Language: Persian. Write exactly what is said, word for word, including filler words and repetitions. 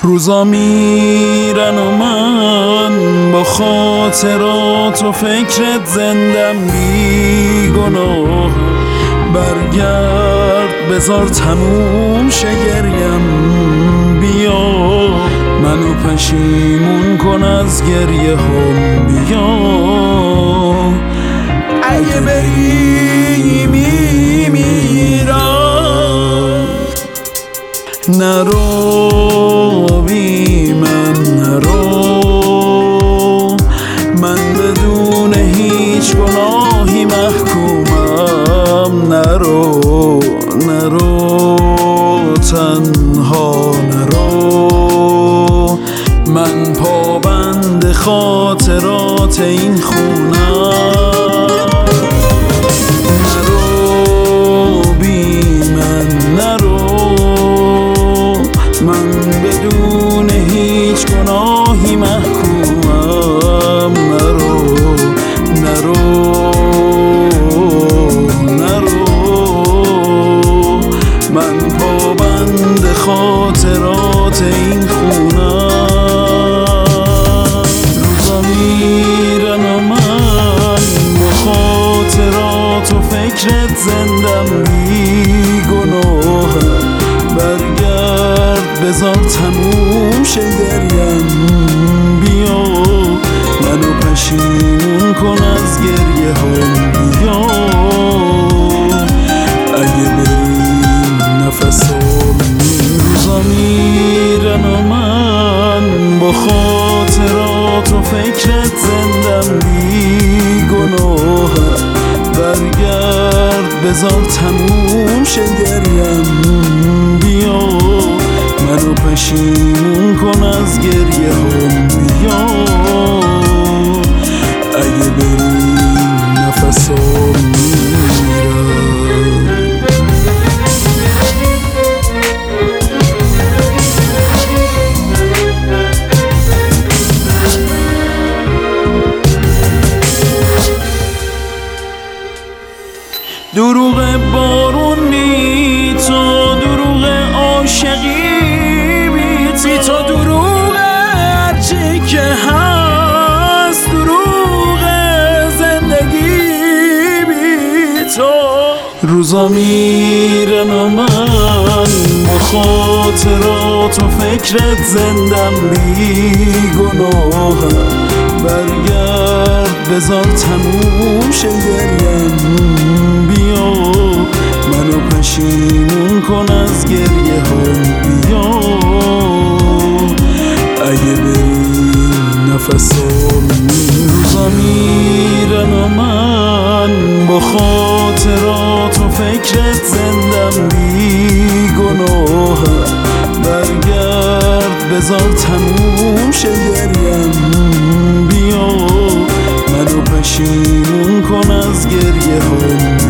روزا میرن و من با خاطرات و فکرت زندم بی گناه. برگرد بذار تموم شه گریم، بیا منو پشیمون کن از گریه هم، بیا اگه بری میمیرم. نرو بی من نرو، من بدون هیچ گناهی محکومم. نرو نرو تنها نرو، من پابند خاطرات این خونم. نرو بی من نرو، من بدون هیچ گناهی محکومم. نرو نرو نرو، من پابند خاطرات این خونم. روزا میرن و من با خاطرات و فکرت زندم بی گناه. برگرد بذار تموم شه گریم، بیا منو پشیمون کن از گریه هم، بیا اگه بریم نفسام. روزا میرن و من با خاطرات و فکرت زندم بی گناه. برگرد بذار تموم شه گریم، بیا منو پشیمون کن از گریه هم، بیا اگه بریم نفسام میرم. دروغ بارون بی تو، دروغ عاشقی بی تو، دروغ هرچی که هست، دروغ زندگی بی تو. روزا میرن و من با خاطرات و فکرت زندم بی گناه. برگرد بذار تموم شه گریم، بیا منو پشیمون کن از گریه هم، بیا اگه بریم نفسام. روزا میرن و من با خاطرات و فکرت زندم بی گناه. برگرد بذار تموم شه گریم، بیا منو پشیمون کن از گریه هم،